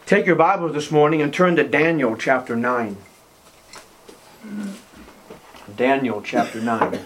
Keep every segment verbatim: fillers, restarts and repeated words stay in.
Take your Bibles this morning and turn to Daniel chapter nine. Daniel chapter nine.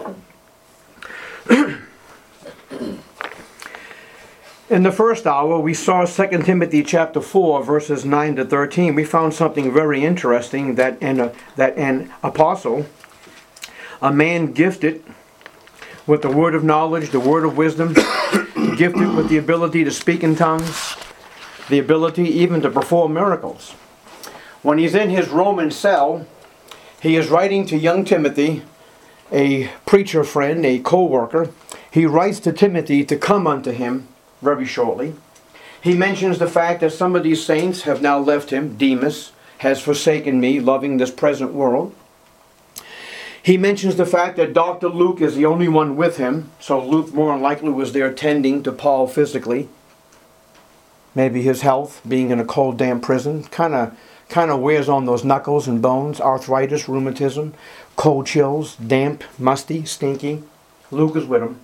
In the first hour, we saw Second Timothy chapter four, verses nine to thirteen. We found something very interesting, that an, uh, that an apostle, a man gifted with the word of knowledge, the word of wisdom, gifted with the ability to speak in tongues, the ability even to perform miracles. When he's in his Roman cell, he is writing to young Timothy, a preacher friend, a co-worker. He writes to Timothy to come unto him very shortly. He mentions the fact that some of these saints have now left him. Demas has forsaken me, loving this present world. He mentions the fact that Doctor Luke is the only one with him, so Luke more than likely was there tending to Paul physically. Maybe his health, being in a cold, damp prison, kind of kind of wears on those knuckles and bones, arthritis, rheumatism, cold chills, damp, musty, stinky. Luke is with him.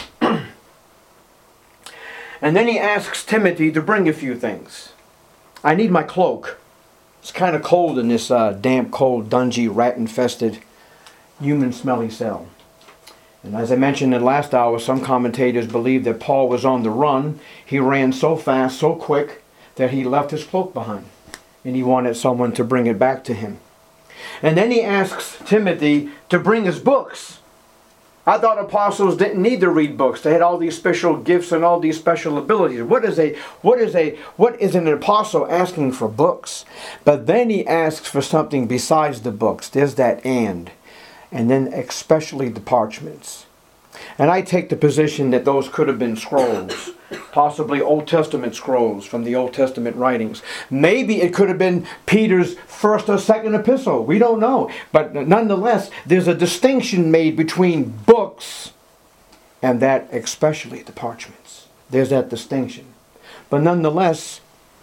And then he asks Timothy to bring a few things. I need my cloak. It's kind of cold in this uh, damp, cold, dungy, rat-infested, human-smelly cell. And as I mentioned in the last hour, some commentators believe that Paul was on the run. He ran so fast, so quick, that he left his cloak behind. And he wanted someone to bring it back to him. And then he asks Timothy to bring his books. I thought apostles didn't need to read books. They had all these special gifts and all these special abilities. What is a what is a what is an apostle asking for books? But then he asks for something besides the books. There's that and. And then especially the parchments. And I take the position that those could have been scrolls, possibly Old Testament scrolls from the Old Testament writings. Maybe it could have been Peter's first or second epistle. We don't know. But nonetheless, there's a distinction made between books and that especially the parchments. There's that distinction. But nonetheless,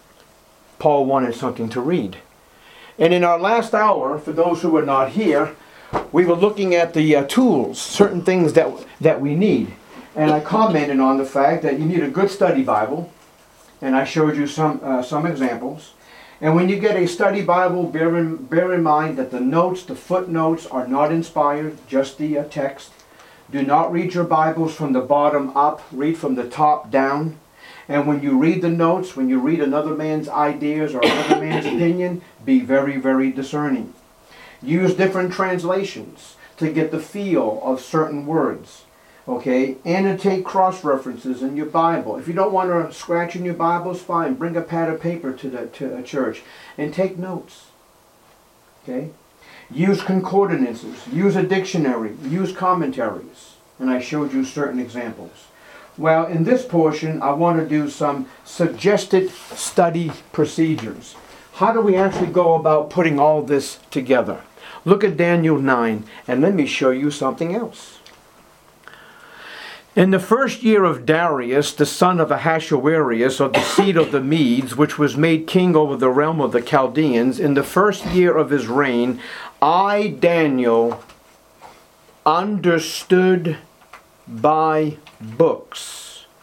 Paul wanted something to read. And in our last hour, for those who were not here, we were looking at the uh, tools, certain things that that we need. And I commented on the fact that you need a good study Bible. And I showed you some uh, some examples. And when you get a study Bible, bear in, bear in mind that the notes, the footnotes are not inspired, just the uh, text. Do not read your Bibles from the bottom up. Read from the top down. And when you read the notes, when you read another man's ideas or another man's opinion, be very, very discerning. Use different translations to get the feel of certain words. Okay? Annotate cross-references in your Bible. If you don't want to scratch in your Bibles, fine. Bring a pad of paper to the to a church and take notes. Okay? Use concordances. Use a dictionary. Use commentaries. And I showed you certain examples. Well, in this portion, I want to do some suggested study procedures. How do we actually go about putting all this together? Look at Daniel nine, and let me show you something else. In the first year of Darius, the son of Ahasuerus, of the seed of the Medes, which was made king over the realm of the Chaldeans, in the first year of his reign, I, Daniel, understood by books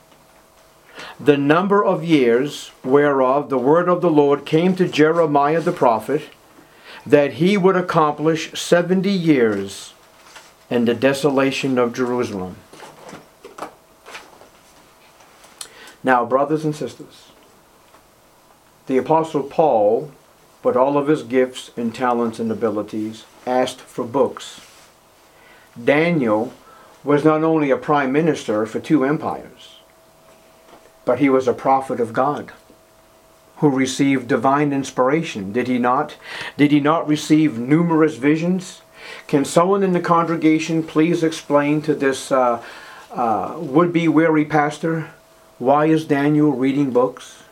the number of years whereof the word of the Lord came to Jeremiah the prophet, that he would accomplish seventy years in the desolation of Jerusalem. Now, brothers and sisters, the Apostle Paul, with all of his gifts and talents and abilities, asked for books. Daniel was not only a prime minister for two empires, but he was a prophet of God who received divine inspiration. Did he not? Did he not receive numerous visions? Can someone in the congregation please explain to this uh, uh, would-be weary pastor, why is Daniel reading books?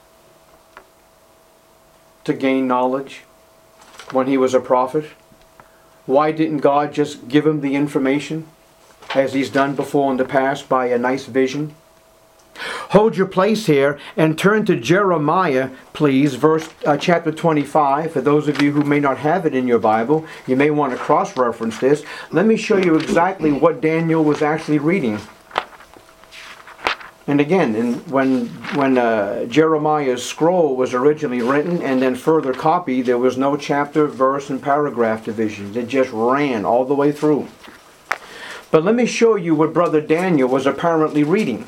To gain knowledge when he was a prophet? Why didn't God just give him the information as he's done before in the past by a nice vision? Hold your place here and turn to Jeremiah, please, verse uh, chapter twenty-five. For those of you who may not have it in your Bible, you may want to cross-reference this. Let me show you exactly what Daniel was actually reading. And again, in, when when uh, Jeremiah's scroll was originally written and then further copied, there was no chapter, verse, and paragraph divisions. It just ran all the way through. But let me show you what Brother Daniel was apparently reading.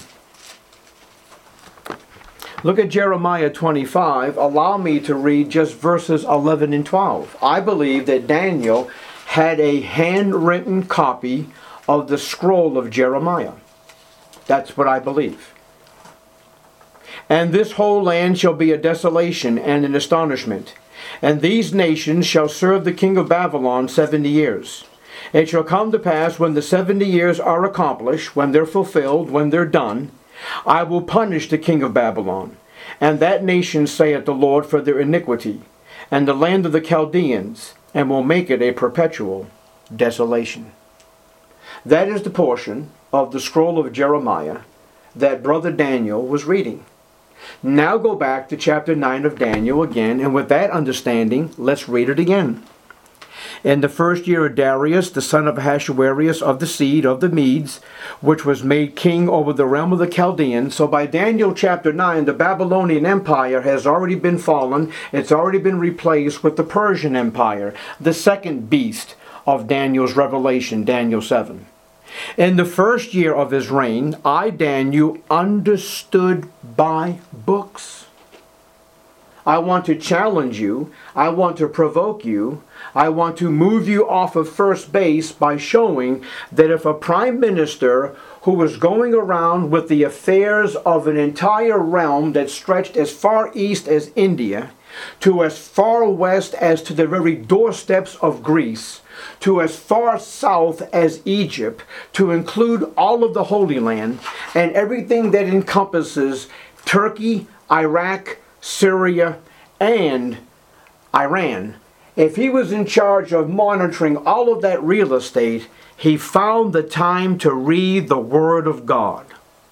Look at Jeremiah twenty-five. Allow me to read just verses eleven and twelve. I believe that Daniel had a handwritten copy of the scroll of Jeremiah. That's what I believe. And this whole land shall be a desolation and an astonishment. And these nations shall serve the king of Babylon seventy years. It shall come to pass when the seventy years are accomplished, when they're fulfilled, when they're done, I will punish the king of Babylon, and that nation, saith the Lord, for their iniquity, and the land of the Chaldeans, and will make it a perpetual desolation. That is the portion of the scroll of Jeremiah that Brother Daniel was reading. Now go back to chapter nine of Daniel again, and with that understanding, let's read it again. In the first year of Darius, the son of Ahasuerus, of the seed of the Medes, which was made king over the realm of the Chaldeans. So by Daniel chapter nine, the Babylonian Empire has already been fallen. It's already been replaced with the Persian Empire, the second beast of Daniel's revelation, Daniel seven. In the first year of his reign, I, Daniel, understood by books. I want to challenge you. I want to provoke you. I want to move you off of first base by showing that if a prime minister who was going around with the affairs of an entire realm that stretched as far east as India, to as far west as to the very doorsteps of Greece, to as far south as Egypt, to include all of the Holy Land and everything that encompasses Turkey, Iraq, Syria, and Iran. If he was in charge of monitoring all of that real estate, he found the time to read the Word of God.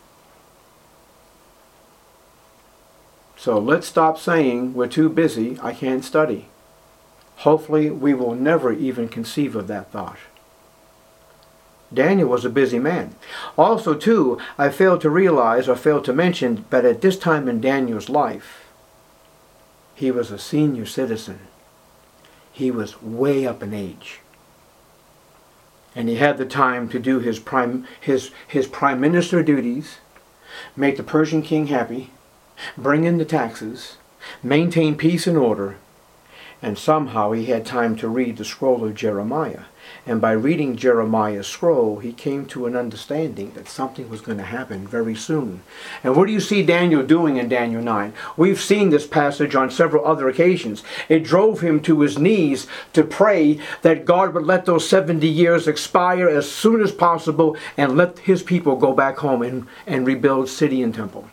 So let's stop saying we're too busy, I can't study. Hopefully we will never even conceive of that thought. Daniel was a busy man. Also, too, I failed to realize or failed to mention that at this time in Daniel's life, he was a senior citizen. He was way up in age. And he had the time to do his prime, his, his prime minister duties, make the Persian king happy, bring in the taxes, maintain peace and order, and somehow he had time to read the scroll of Jeremiah. And by reading Jeremiah's scroll, he came to an understanding that something was going to happen very soon. And what do you see Daniel doing in Daniel nine? We've seen this passage on several other occasions. It drove him to his knees to pray that God would let those seventy years expire as soon as possible and let his people go back home and, and rebuild city and temple.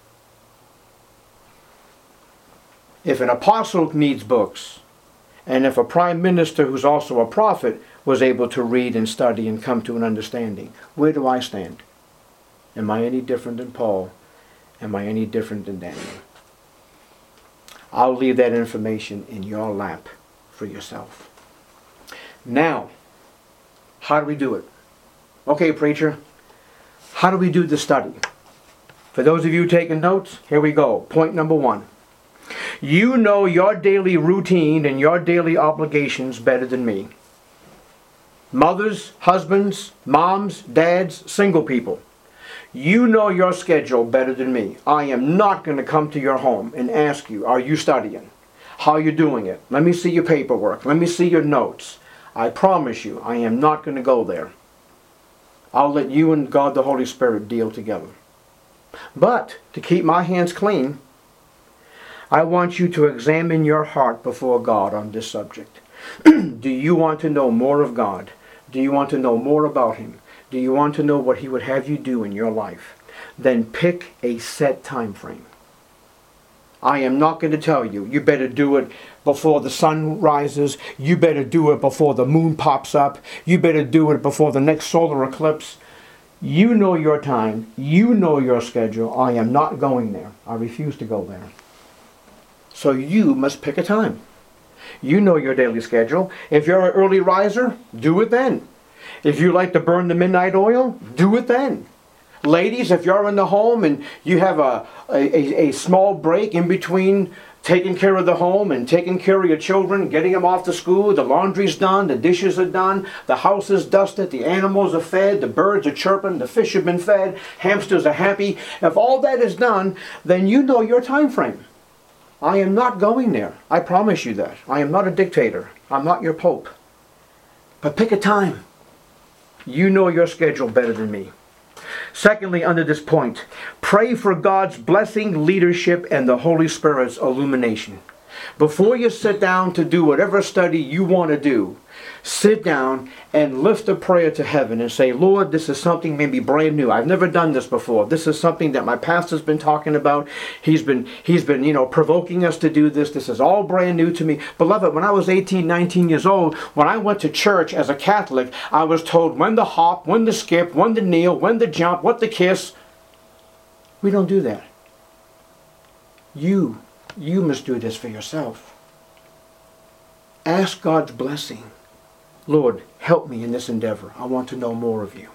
If an apostle needs books, and if a prime minister who's also a prophet was able to read and study and come to an understanding, where do I stand? Am I any different than Paul? Am I any different than Daniel? I'll leave that information in your lap for yourself. Now, how do we do it? Okay, preacher, how do we do the study? For those of you taking notes, here we go. Point number one. You know your daily routine and your daily obligations better than me. Mothers, husbands, moms, dads, single people. You know your schedule better than me. I am not going to come to your home and ask you, are you studying? How are you doing it? Let me see your paperwork. Let me see your notes. I promise you, I am not going to go there. I'll let you and God the Holy Spirit deal together. But to keep my hands clean, I want you to examine your heart before God on this subject. Do you want to know more of God? Do you want to know more about Him? Do you want to know what He would have you do in your life? Then pick a set time frame. I am not going to tell you, you better do it before the sun rises. You better do it before the moon pops up. You better do it before the next solar eclipse. You know your time. You know your schedule. I am not going there. I refuse to go there. So you must pick a time. You know your daily schedule. If you're an early riser, do it then. If you like to burn the midnight oil, do it then. Ladies, if you're in the home and you have a, a, a small break in between taking care of the home and taking care of your children, getting them off to school, the laundry's done, the dishes are done, the house is dusted, the animals are fed, the birds are chirping, the fish have been fed, hamsters are happy. If all that is done, then you know your time frame. I am not going there. I promise you that. I am not a dictator. I'm not your pope. But pick a time. You know your schedule better than me. Secondly, under this point, pray for God's blessing, leadership, and the Holy Spirit's illumination. Before you sit down to do whatever study you want to do, sit down and lift a prayer to heaven and say, Lord, this is something maybe brand new. I've never done this before. This is something that my pastor's been talking about. He's been, he's been, you know, provoking us to do this. This is all brand new to me. Beloved, when I was eighteen, nineteen years old, when I went to church as a Catholic, I was told when to hop, when to skip, when to kneel, when to jump, what to kiss. We don't do that. You, you must do this for yourself. Ask God's blessing. Lord, help me in this endeavor. I want to know more of you.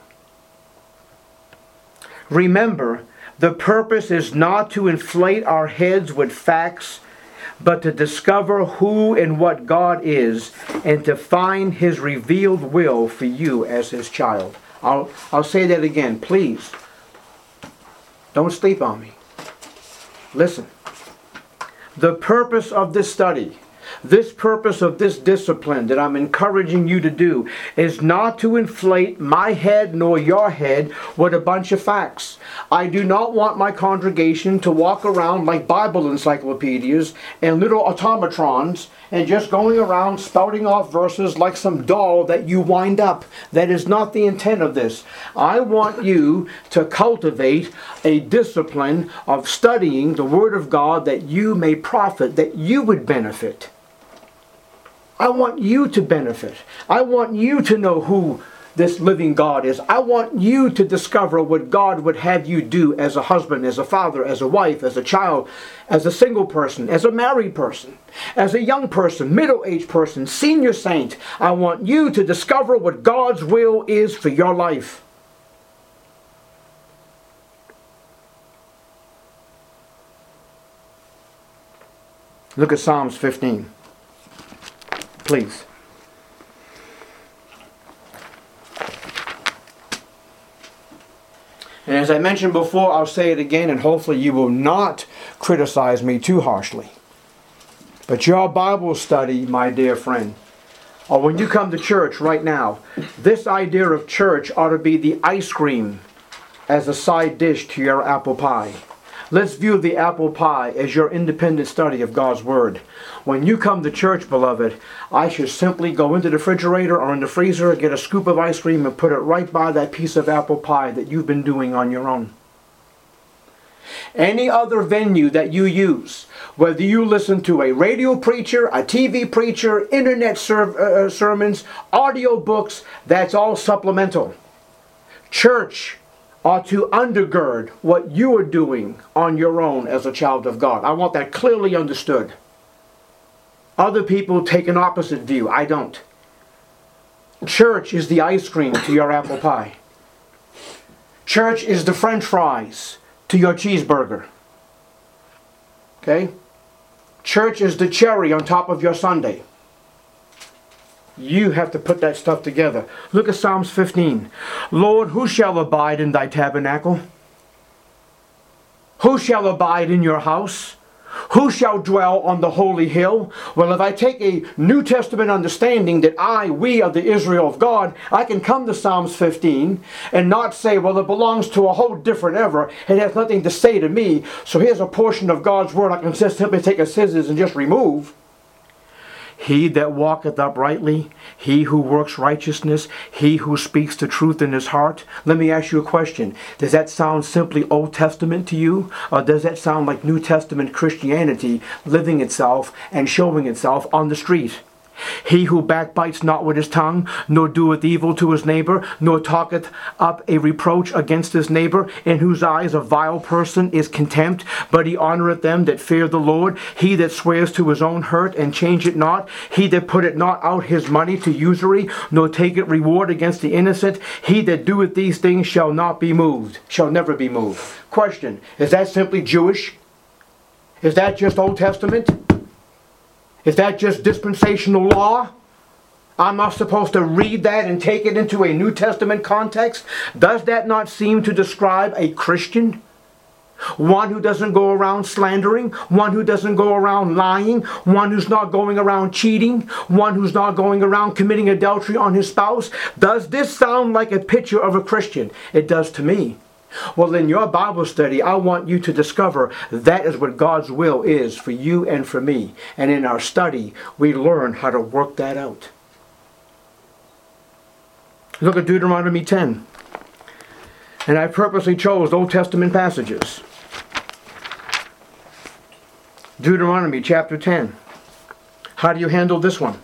Remember, the purpose is not to inflate our heads with facts, but to discover who and what God is and to find His revealed will for you as His child. I'll, I'll say that again. Please, don't sleep on me. Listen. The purpose of this study, this purpose of this discipline that I'm encouraging you to do is not to inflate my head nor your head with a bunch of facts. I do not want my congregation to walk around like Bible encyclopedias and little automatrons and just going around spouting off verses like some doll that you wind up. That is not the intent of this. I want you to cultivate a discipline of studying the Word of God that you may profit, that you would benefit. I want you to benefit. I want you to know who this living God is. I want you to discover what God would have you do as a husband, as a father, as a wife, as a child, as a single person, as a married person, as a young person, middle-aged person, senior saint. I want you to discover what God's will is for your life. Look at Psalms fifteen. Please. And as I mentioned before, I'll say it again, and hopefully you will not criticize me too harshly. But your Bible study, my dear friend, or when you come to church right now, this idea of church ought to be the ice cream as a side dish to your apple pie. Let's view the apple pie as your independent study of God's Word. When you come to church, beloved, I should simply go into the refrigerator or in the freezer, get a scoop of ice cream and put it right by that piece of apple pie that you've been doing on your own. Any other venue that you use, whether you listen to a radio preacher, a T V preacher, internet ser- uh, sermons, audio books, that's all supplemental. Church ought to undergird what you are doing on your own as a child of God. I want that clearly understood. Other people take an opposite view. I don't. Church is the ice cream to your apple pie. Church is the French fries to your cheeseburger. Okay? Church is the cherry on top of your sundae. You have to put that stuff together. Look at Psalms fifteen. Lord, who shall abide in thy tabernacle? Who shall abide in your house? Who shall dwell on the holy hill? Well, if I take a New Testament understanding that I, we are the Israel of God, I can come to Psalms fifteen and not say, well, it belongs to a whole different era. It has nothing to say to me. So here's a portion of God's Word I can just simply take a scissors and just remove. He that walketh uprightly, he who works righteousness, he who speaks the truth in his heart. Let me ask you a question. Does that sound simply Old Testament to you? Or does that sound like New Testament Christianity living itself and showing itself on the street? He who backbites not with his tongue, nor doeth evil to his neighbor, nor talketh up a reproach against his neighbor, in whose eyes a vile person is contempt, but he honoureth them that fear the Lord. He that swears to his own hurt and change it not, he that putteth not out his money to usury, nor taketh reward against the innocent, he that doeth these things shall not be moved, shall never be moved. Question, is that simply Jewish? Is that just Old Testament? Is that just dispensational law? I'm not supposed to read that and take it into a New Testament context? Does that not seem to describe a Christian? One who doesn't go around slandering, one who doesn't go around lying, one who's not going around cheating, one who's not going around committing adultery on his spouse. Does this sound like a picture of a Christian? It does to me. Well, in your Bible study, I want you to discover that is what God's will is for you and for me. And in our study, we learn how to work that out. Look at Deuteronomy ten. And I purposely chose Old Testament passages. Deuteronomy chapter ten. How do you handle this one?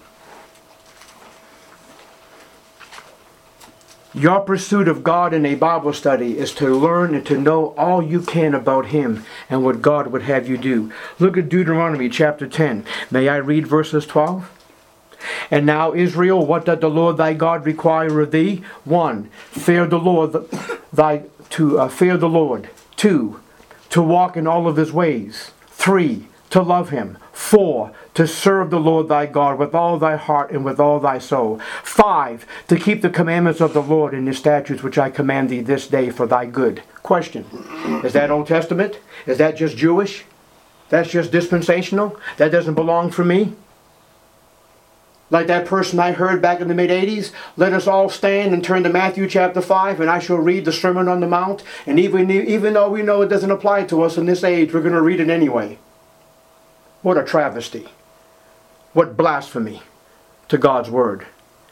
Your pursuit of God in a Bible study is to learn and to know all you can about Him and what God would have you do. Look at Deuteronomy chapter ten. May I read verses twelve? And now, Israel, what doth the Lord thy God require of thee? One, fear the Lord, thy to uh, fear the Lord. Two, to walk in all of His ways. Three, to love Him. Four, to serve the Lord thy God with all thy heart and with all thy soul. Five, to keep the commandments of the Lord and His statutes which I command thee this day for thy good. Question, is that Old Testament? Is that just Jewish? That's just dispensational? That doesn't belong for me? Like that person I heard back in the mid eighties, let us all stand and turn to Matthew chapter five, and I shall read the Sermon on the Mount. And even, even though we know it doesn't apply to us in this age, we're going to read it anyway. What a travesty. What blasphemy to God's Word.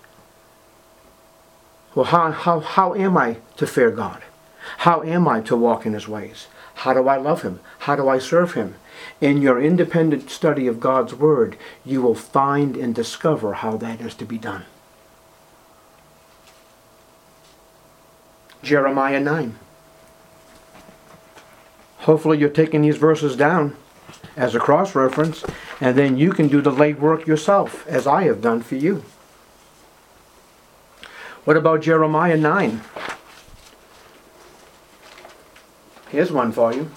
Well, how, how, how am I to fear God? How am I to walk in His ways? How do I love Him? How do I serve Him? In your independent study of God's Word, you will find and discover how that is to be done. Jeremiah nine. Hopefully you're taking these verses down as a cross-reference, and then you can do the legwork yourself, as I have done for you. What about Jeremiah nine? Here's one for you.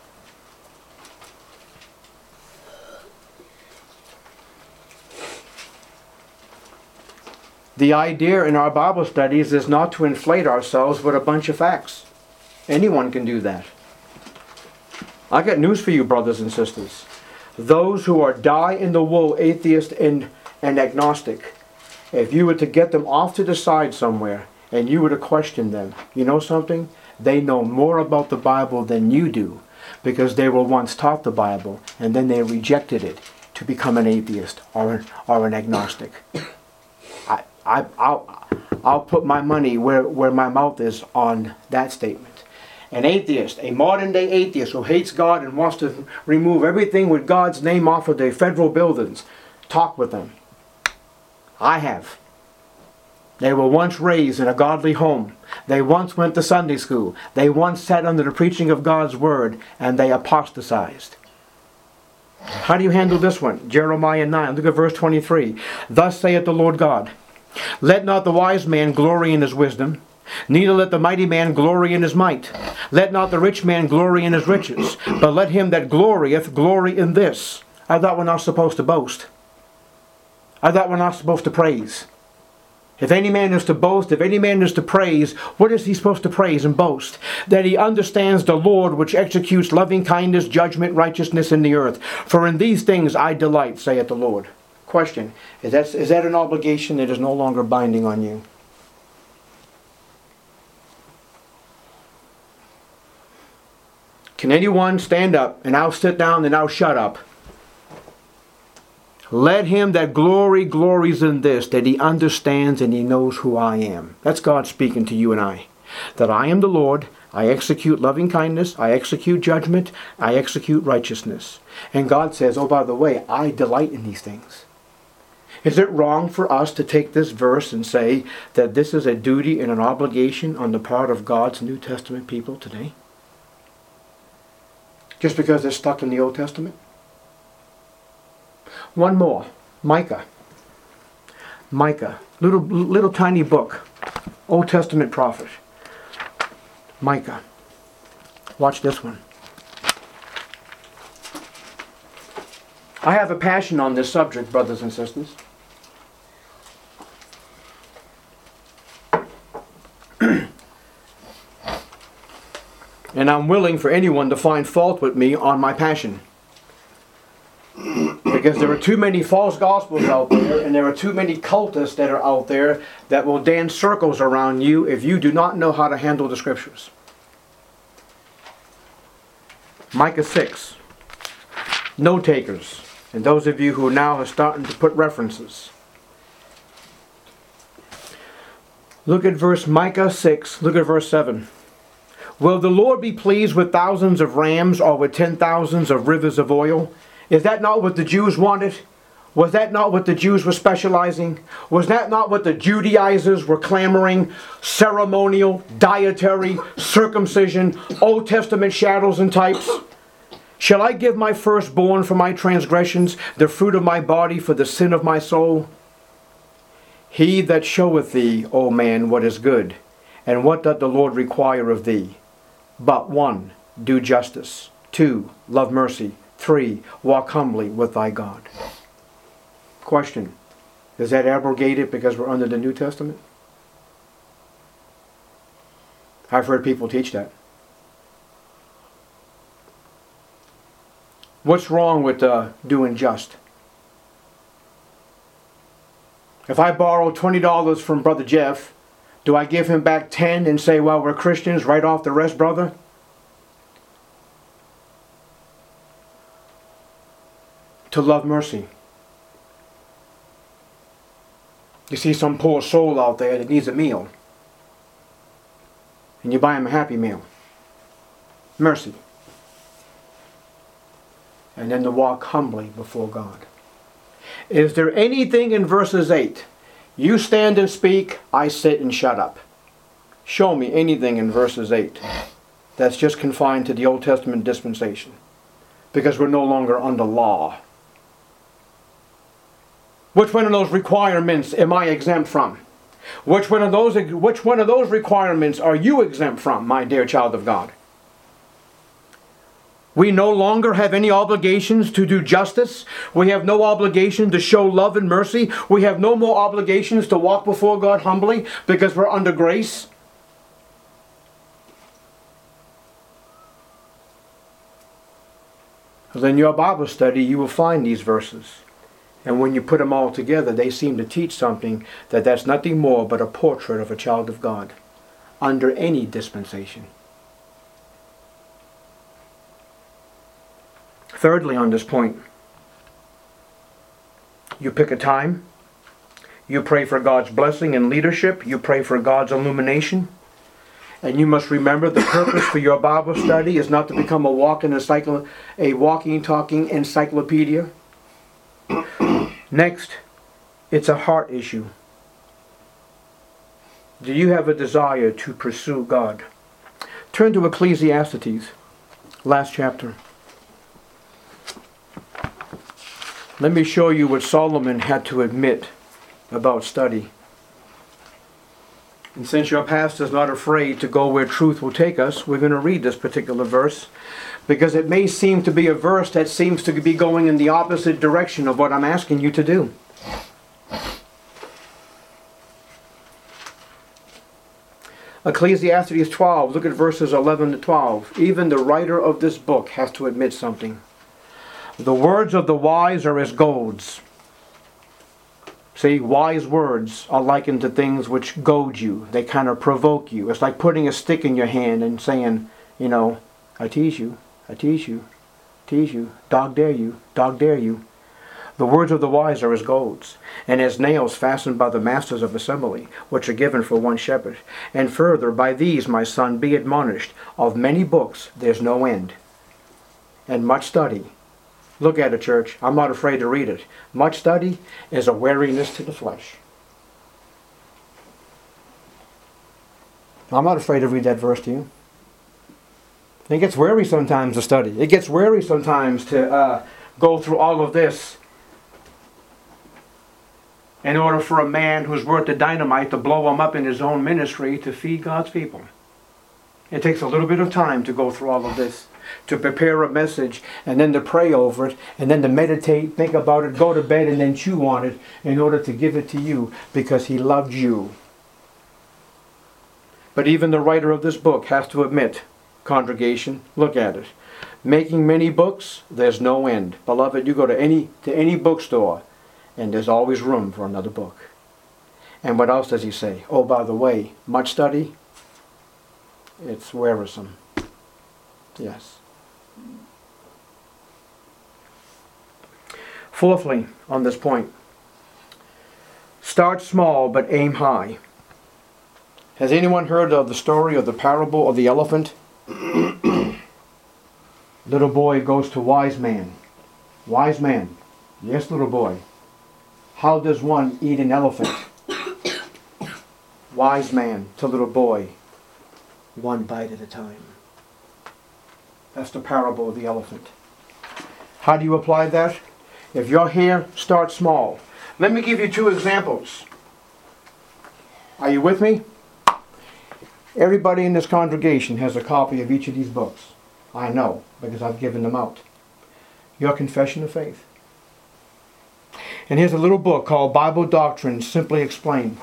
The idea in our Bible studies is not to inflate ourselves with a bunch of facts. Anyone can do that. I got news for you, brothers and sisters. Those who are die-in-the-wool atheist and, and agnostic, if you were to get them off to the side somewhere and you were to question them, you know something? They know more about the Bible than you do, because they were once taught the Bible and then they rejected it to become an atheist or an, or an agnostic. I, I, I'll, I'll put my money where, where my mouth is on that statement. An atheist, a modern-day atheist who hates God and wants to remove everything with God's name off of the federal buildings, talk with them. I have. They were once raised in a godly home. They once went to Sunday school. They once sat under the preaching of God's Word, and they apostatized. How do you handle this one? Jeremiah nine, look at verse twenty-three. Thus saith the Lord God, let not the wise man glory in his wisdom, neither let the mighty man glory in his might. Let not the rich man glory in his riches, but let him that glorieth glory in this. I thought we're not supposed to boast. I thought we're not supposed to praise. If any man is to boast, if any man is to praise, what is he supposed to praise and boast? That he understands the Lord, which executes loving kindness, judgment, righteousness in the earth. For in these things I delight, saith the Lord. Question, is that, is that an obligation that is no longer binding on you? Can anyone stand up, and I'll sit down and I'll shut up? Let him that glory glories in this, that he understands and he knows who I am. That's God speaking to you and I. That I am the Lord, I execute loving kindness, I execute judgment, I execute righteousness. And God says, oh, by the way, I delight in these things. Is it wrong for us to take this verse and say that this is a duty and an obligation on the part of God's New Testament people today? Just because they're stuck in the Old Testament? One more. Micah. Micah. Little, little tiny book. Old Testament prophet. Micah. Watch this one. I have a passion on this subject, brothers and sisters. And I'm willing for anyone to find fault with me on my passion. Because there are too many false gospels out there, and there are too many cultists that are out there that will dance circles around you if you do not know how to handle the scriptures. Micah six. Note takers. And those of you who now are starting to put references. Look at verse Micah six. Look at verse seven. Will the Lord be pleased with thousands of rams or with ten thousands of rivers of oil? Is that not what the Jews wanted? Was that not what the Jews were specializing? Was that not what the Judaizers were clamoring? Ceremonial, dietary, circumcision, Old Testament shadows and types? Shall I give my firstborn for my transgressions, the fruit of my body for the sin of my soul? He that showeth thee, O man, what is good, and what doth the Lord require of thee? But one, do justice. Two, love mercy. Three, walk humbly with thy God. Question. Is that abrogated because we're under the New Testament? I've heard people teach that. What's wrong with uh, doing just? If I borrow twenty dollars from Brother Jeff, do I give him back ten and say, well, we're Christians, write off the rest, brother? To love mercy. You see some poor soul out there that needs a meal, and you buy him a Happy Meal. Mercy. And then to walk humbly before God. Is there anything in verses eight? You stand and speak, I sit and shut up. Show me anything in verses eight that's just confined to the Old Testament dispensation. Because we're no longer under law. Which one of those requirements am I exempt from? Which one of those, which one of those requirements are you exempt from, my dear child of God? We no longer have any obligations to do justice. We have no obligation to show love and mercy. We have no more obligations to walk before God humbly because we're under grace. Well, in your Bible study, you will find these verses. And when you put them all together, they seem to teach something that that's nothing more but a portrait of a child of God under any dispensation. Thirdly, on this point, you pick a time, you pray for God's blessing and leadership, you pray for God's illumination, and you must remember the purpose for your Bible study is not to become a walking, encycl- a walking, talking encyclopedia. Next, it's a heart issue. Do you have a desire to pursue God? Turn to Ecclesiastes, last chapter. Let me show you what Solomon had to admit about study. And since your pastor is not afraid to go where truth will take us, we're going to read this particular verse because it may seem to be a verse that seems to be going in the opposite direction of what I'm asking you to do. Ecclesiastes twelve, look at verses eleven to twelve. Even the writer of this book has to admit something. The words of the wise are as golds. See, wise words are likened to things which goad you. They kind of provoke you. It's like putting a stick in your hand and saying, you know, I tease you, I tease you, tease you, dog dare you, dog dare you. The words of the wise are as golds, and as nails fastened by the masters of assembly, which are given for one shepherd. And further, by these, my son, be admonished, of many books there's no end, and much study Look at it, church. I'm not afraid to read it. Much study is a weariness to the flesh. I'm not afraid to read that verse to you. It gets weary sometimes to study. It gets weary sometimes to uh, go through all of this in order for a man who's worth the dynamite to blow him up in his own ministry to feed God's people. It takes a little bit of time to go through all of this, to prepare a message, and then to pray over it, and then to meditate, think about it, go to bed, and then chew on it in order to give it to you because he loved you. But even the writer of this book has to admit, congregation, look at it. Making many books, there's no end. Beloved, you go to any to any bookstore, and there's always room for another book. And what else does he say? Oh, by the way, much study, it's wearisome. Yes. Fourthly, on this point, start small but aim high. Has anyone heard of the story of the parable of the elephant? Little boy goes to wise man. Wise man. Yes, little boy. How does one eat an elephant? Wise man to little boy. One bite at a time. That's the parable of the elephant. How do you apply that? If you're here, start small. Let me give you two examples. Are you with me? Everybody in this congregation has a copy of each of these books. I know, because I've given them out. Your Confession of Faith. And here's a little book called Bible Doctrine Simply Explained.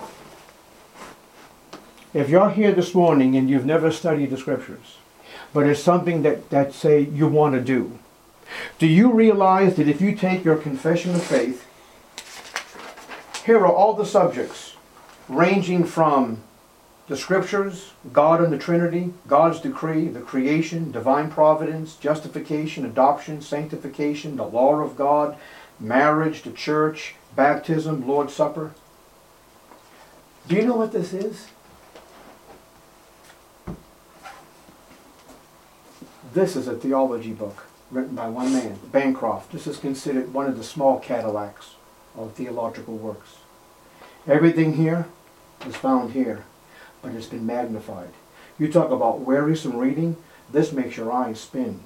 If you're here this morning and you've never studied the Scriptures, but it's something that, that say you want to do, do you realize that if you take your Confession of Faith, here are all the subjects, ranging from the Scriptures, God and the Trinity, God's decree, the creation, divine providence, justification, adoption, sanctification, the law of God, marriage, the church, baptism, Lord's Supper. Do you know what this is? This is a theology book written by one man, Bancroft. This is considered one of the small Cadillacs of theological works. Everything here is found here, but it's been magnified. You talk about wearisome reading, this makes your eyes spin.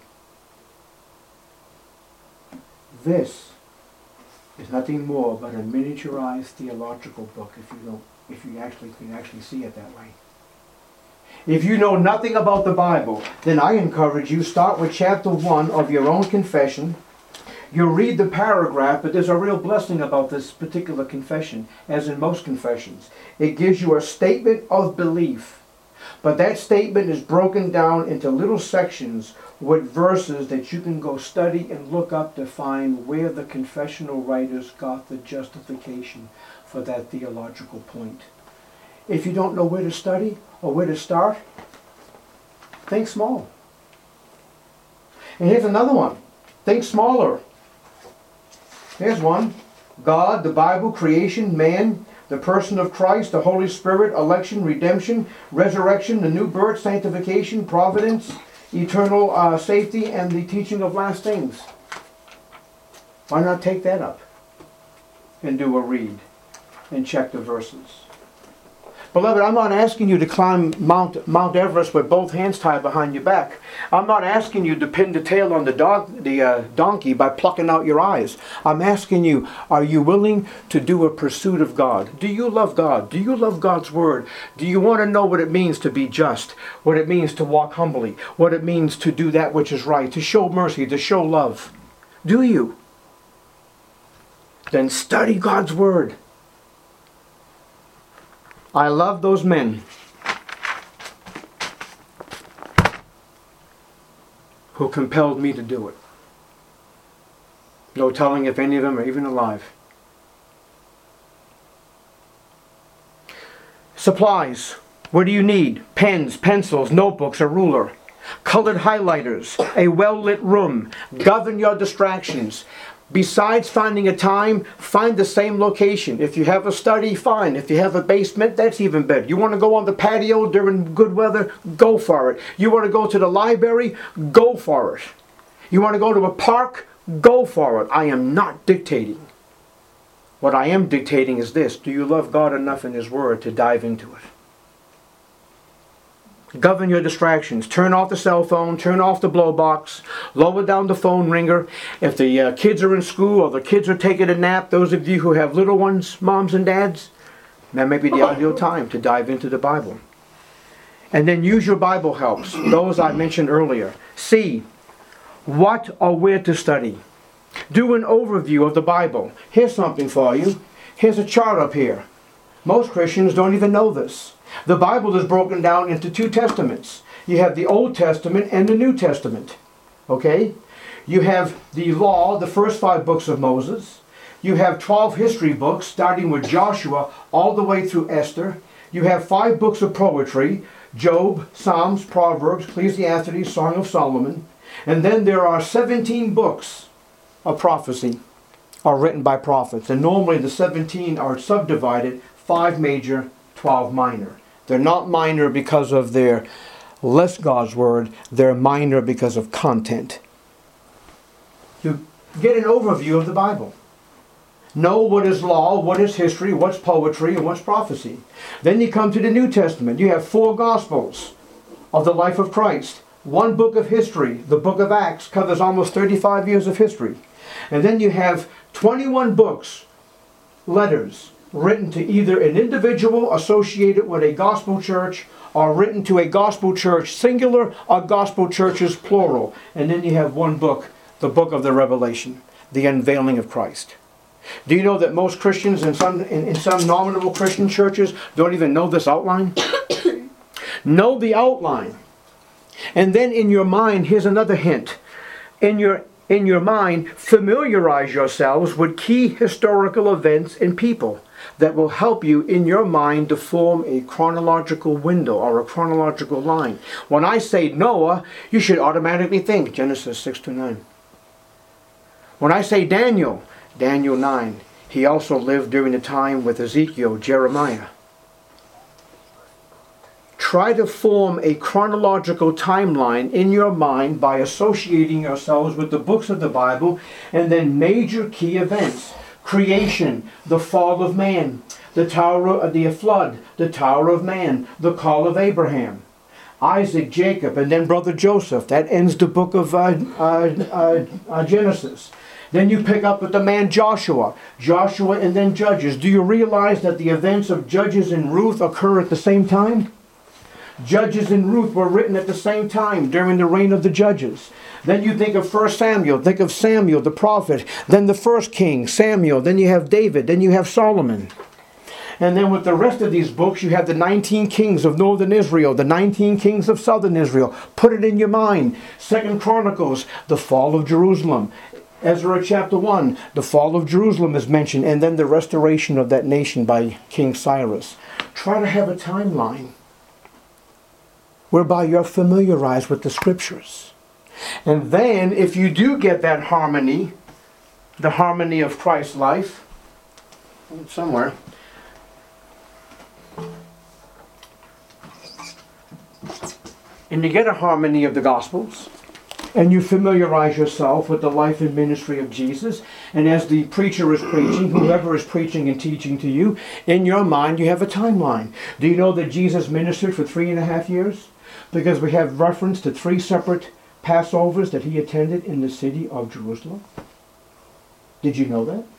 This is nothing more but a miniaturized theological book if you don't, if you actually can actually see it that way. If you know nothing about the Bible, then I encourage you, start with chapter one of your own confession. You read the paragraph, but there's a real blessing about this particular confession, as in most confessions. It gives you a statement of belief, but that statement is broken down into little sections with verses that you can go study and look up to find where the confessional writers got the justification for that theological point. If you don't know where to study or where to start, think small. And here's another one. Think smaller. Here's one. God, the Bible, creation, man, the person of Christ, the Holy Spirit, election, redemption, resurrection, the new birth, sanctification, providence, eternal uh, safety, and the teaching of last things. Why not take that up and do a read and check the verses? Beloved, I'm not asking you to climb Mount, Mount Everest with both hands tied behind your back. I'm not asking you to pin the tail on the, dog, the uh, donkey by plucking out your eyes. I'm asking you, are you willing to do a pursuit of God? Do you love God? Do you love God's Word? Do you want to know what it means to be just? What it means to walk humbly? What it means to do that which is right? To show mercy? To show love? Do you? Then study God's Word. I love those men who compelled me to do it. No telling if any of them are even alive. Supplies. What do you need? Pens, pencils, notebooks, a ruler. Colored highlighters, a well-lit room. Govern your distractions. Besides finding a time, find the same location. If you have a study, fine. If you have a basement, that's even better. You want to go on the patio during good weather, go for it. You want to go to the library, go for it. You want to go to a park, Go for it. I am not dictating. What I am dictating is this. Do you love God enough in His Word to dive into it? Govern your distractions. Turn off the cell phone. Turn off the blow box. Lower down the phone ringer. If the uh, kids are in school or the kids are taking a nap, those of you who have little ones, moms and dads, that may be the ideal time to dive into the Bible. And then use your Bible helps. Those I mentioned earlier. See what or where to study. Do an overview of the Bible. Here's something for you. Here's a chart up here. Most Christians don't even know this. The Bible is broken down into two testaments. You have the Old Testament and the New Testament. Okay? You have the law, the first five books of Moses. You have twelve history books, starting with Joshua all the way through Esther. You have five books of poetry, Job, Psalms, Proverbs, Ecclesiastes, Song of Solomon. And then there are seventeen books of prophecy are written by prophets. And normally the seventeen are subdivided, five major, twelve minor. They're not minor because of their less God's Word. They're minor because of content. You get an overview of the Bible. Know what is law, what is history, what's poetry, and what's prophecy. Then you come to the New Testament. You have four Gospels of the life of Christ. One book of history, the book of Acts, covers almost thirty-five years of history. And then you have twenty-one books, letters, written to either an individual associated with a gospel church or written to a gospel church singular or gospel churches plural. And then you have one book, the book of the Revelation, the unveiling of Christ. Do you know that most Christians in some, in, in some nominal Christian churches don't even know this outline? Know the outline. And then in your mind, here's another hint. In your In your mind, familiarize yourselves with key historical events and people that will help you in your mind to form a chronological window or a chronological line. When I say Noah, you should automatically think Genesis six to nine. When I say Daniel, Daniel nine. He also lived during the time with Ezekiel, Jeremiah. Try to form a chronological timeline in your mind by associating yourselves with the books of the Bible and then major key events. Creation, the fall of man, the tower of the flood, the Tower of Man, the call of Abraham, Isaac, Jacob, and then brother Joseph. That ends the book of uh, uh, uh, uh, Genesis. Then you pick up with the man Joshua. Joshua and then Judges. Do you realize that the events of Judges and Ruth occur at the same time? Judges and Ruth were written at the same time during the reign of the judges. Then you think of First Samuel, think of Samuel the prophet, then the first king, Samuel, then you have David, then you have Solomon. And then with the rest of these books, you have the nineteen kings of northern Israel, the nineteen kings of southern Israel. Put it in your mind. Second Chronicles, the fall of Jerusalem. Ezra chapter one, the fall of Jerusalem is mentioned, and then the restoration of that nation by King Cyrus. Try to have a timeline whereby you're familiarized with the scriptures. And then, if you do get that harmony, the harmony of Christ's life, somewhere, and you get a harmony of the Gospels, and you familiarize yourself with the life and ministry of Jesus, and as the preacher is preaching, whoever is preaching and teaching to you, in your mind you have a timeline. Do you know that Jesus ministered for three and a half years? Because we have reference to three separate Passovers that he attended in the city of Jerusalem. Did you know that?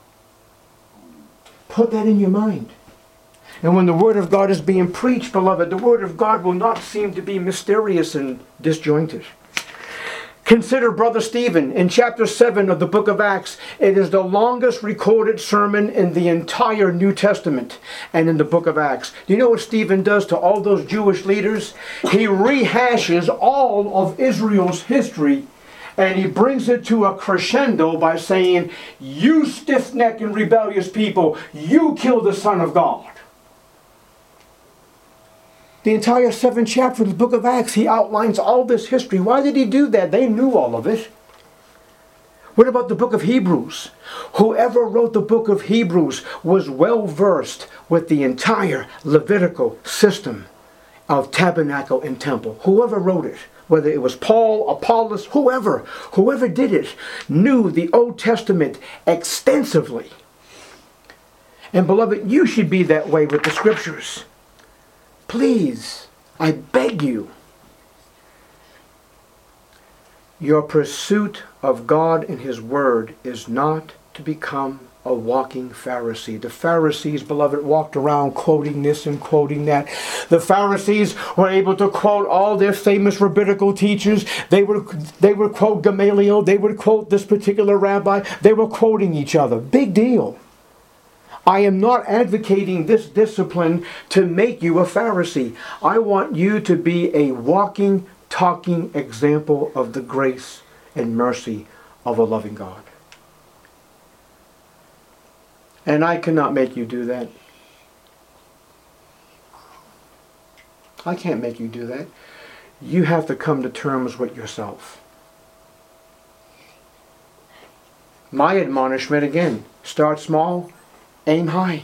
Put that in your mind. And when the Word of God is being preached, beloved, the Word of God will not seem to be mysterious and disjointed. Consider Brother Stephen in chapter seven of the book of Acts. It is the longest recorded sermon in the entire New Testament and in the book of Acts. Do you know what Stephen does to all those Jewish leaders? He rehashes all of Israel's history and he brings it to a crescendo by saying, "You stiff-necked and rebellious people, you killed the Son of God." The entire seventh chapter of the book of Acts, he outlines all this history. Why did he do that? They knew all of it. What about the book of Hebrews? Whoever wrote the book of Hebrews was well versed with the entire Levitical system of tabernacle and temple. Whoever wrote it. whether it was Paul, Apollos, whoever, whoever did it, knew the Old Testament extensively. And beloved, you should be that way with the Scriptures. Please, I beg you. Your pursuit of God and His Word is not to become a walking Pharisee. The Pharisees, beloved, walked around quoting this and quoting that. The Pharisees were able to quote all their famous rabbinical teachers. They would, they would quote Gamaliel. They would quote this particular rabbi. They were quoting each other. Big deal. I am not advocating this discipline to make you a Pharisee. I want you to be a walking, talking example of the grace and mercy of a loving God. And I cannot make you do that. I can't make you do that. You have to come to terms with yourself. My admonishment, again, start small, aim high.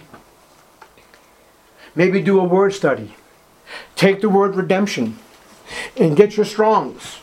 Maybe do a word study. Take the word redemption and get your Strongs.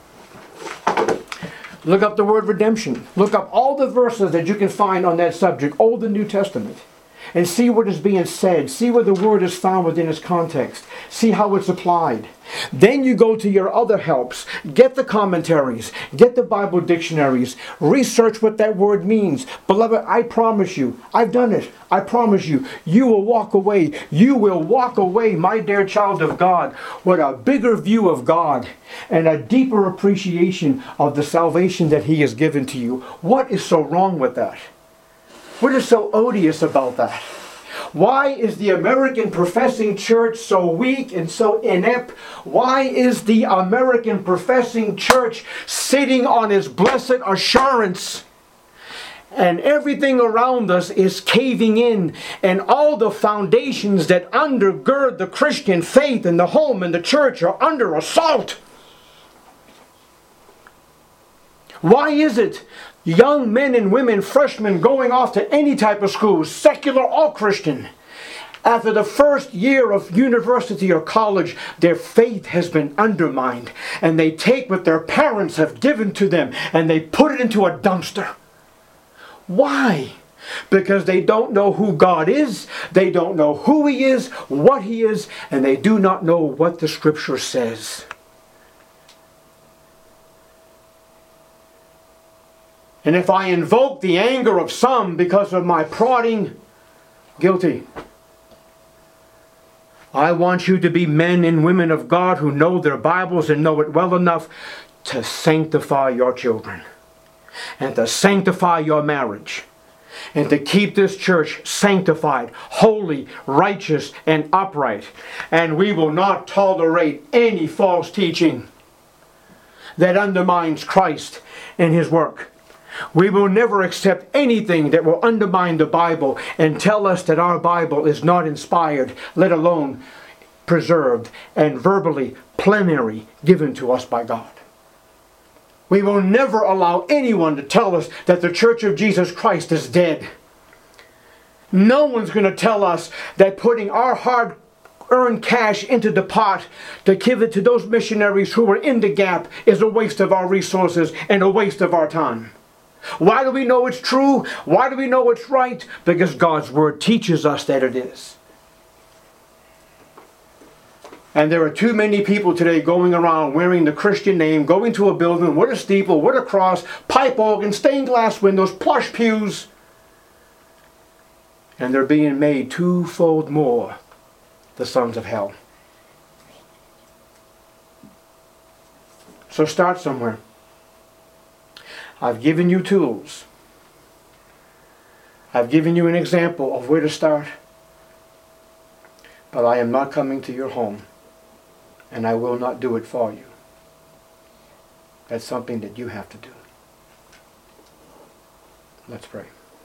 Look up the word redemption. Look up all the verses that you can find on that subject, Old and New Testament, and see what is being said. See where the word is found within its context. See how it's applied. Then you go to your other helps. Get the commentaries. Get the Bible dictionaries. Research what that word means. Beloved, I promise you, I've done it. I promise you, you will walk away. You will walk away, my dear child of God, with a bigger view of God and a deeper appreciation of the salvation that He has given to you. What is so wrong with that? What is so odious about that? Why is the American professing church so weak and so inept? Why is the American professing church sitting on its blessed assurance and everything around us is caving in, and all the foundations that undergird the Christian faith and the home and the church are under assault? Why is it young men and women, freshmen, going off to any type of school, secular or Christian, after the first year of university or college, their faith has been undermined, and they take what their parents have given to them and they put it into a dumpster? Why? Because they don't know who God is, they don't know who He is, what He is, and they do not know what the Scripture says. And if I invoke the anger of some because of my prodding, guilty. I want you to be men and women of God who know their Bibles and know it well enough to sanctify your children and to sanctify your marriage and to keep this church sanctified, holy, righteous, and upright. And we will not tolerate any false teaching that undermines Christ and His work. We will never accept anything that will undermine the Bible and tell us that our Bible is not inspired, let alone preserved and verbally plenary given to us by God. We will never allow anyone to tell us that the Church of Jesus Christ is dead. No one's going to tell us that putting our hard-earned cash into the pot to give it to those missionaries who were in the gap is a waste of our resources and a waste of our time. Why do we know it's true? Why do we know it's right? Because God's Word teaches us that it is. And there are too many people today going around wearing the Christian name, going to a building with a steeple, with a cross, pipe organ, stained glass windows, plush pews. And they're being made twofold more the sons of hell. So start somewhere. I've given you tools. I've given you an example of where to start. But I am not coming to your home, and I will not do it for you. That's something that you have to do. Let's pray.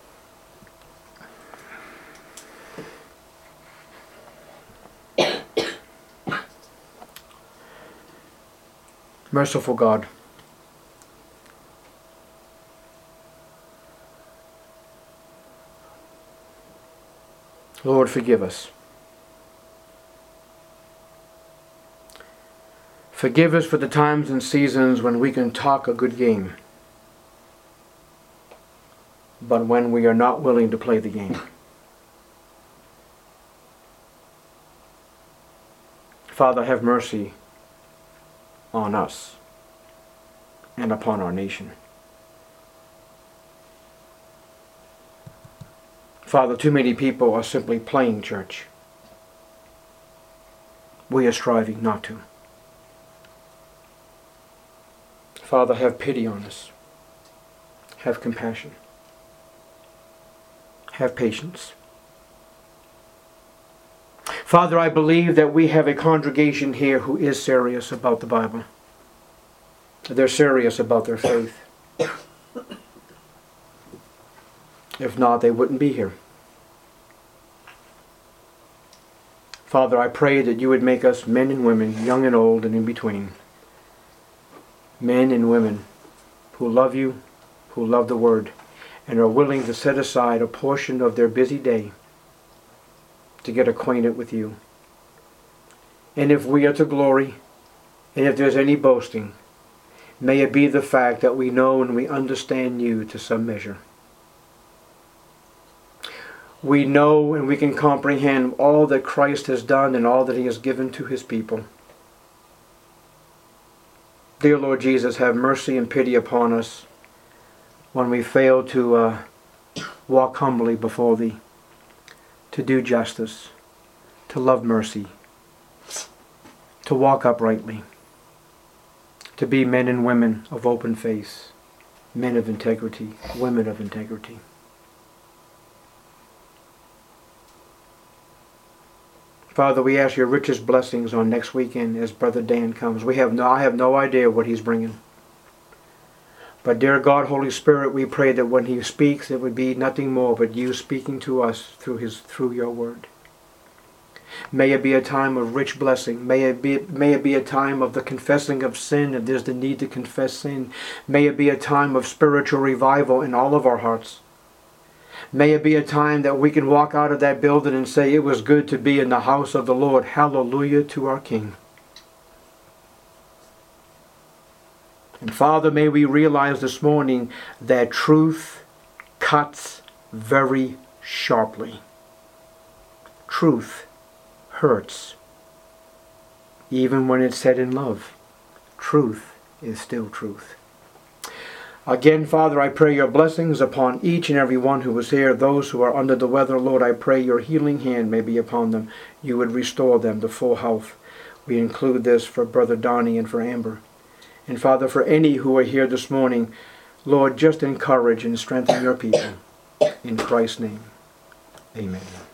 Merciful God, Lord, forgive us. Forgive us for the times and seasons when we can talk a good game, but when we are not willing to play the game. Father, have mercy on us and upon our nation. Father, too many people are simply playing church. We are striving not to. Father, have pity on us. Have compassion. Have patience. Father, I believe that we have a congregation here who is serious about the Bible. They're serious about their faith. If not, they wouldn't be here. Father, I pray that you would make us men and women, young and old and in between. Men and women who love you, who love the Word, and are willing to set aside a portion of their busy day to get acquainted with you. And if we are to glory, and if there's any boasting, may it be the fact that we know and we understand you to some measure. We know and we can comprehend all that Christ has done and all that he has given to his people. Dear Lord Jesus, have mercy and pity upon us when we fail to uh, walk humbly before thee, to do justice, to love mercy, to walk uprightly, to be men and women of open face, men of integrity, women of integrity. Father, we ask your richest blessings on next weekend as Brother Dan comes. We have no, I have no idea what he's bringing. But dear God, Holy Spirit, we pray that when he speaks, it would be nothing more but you speaking to us through his through your word. May it be a time of rich blessing. May it be, may it be a time of the confessing of sin if there's the need to confess sin. May it be a time of spiritual revival in all of our hearts. May it be a time that we can walk out of that building and say, it was good to be in the house of the Lord. Hallelujah to our King. And Father, may we realize this morning that truth cuts very sharply. Truth hurts. Even when it's said in love, truth is still truth. Again, Father, I pray your blessings upon each and every one who was here. Those who are under the weather, Lord, I pray your healing hand may be upon them. You would restore them to full health. We include this for Brother Donnie and for Amber. And Father, for any who are here this morning, Lord, just encourage and strengthen your people. In Christ's name, amen.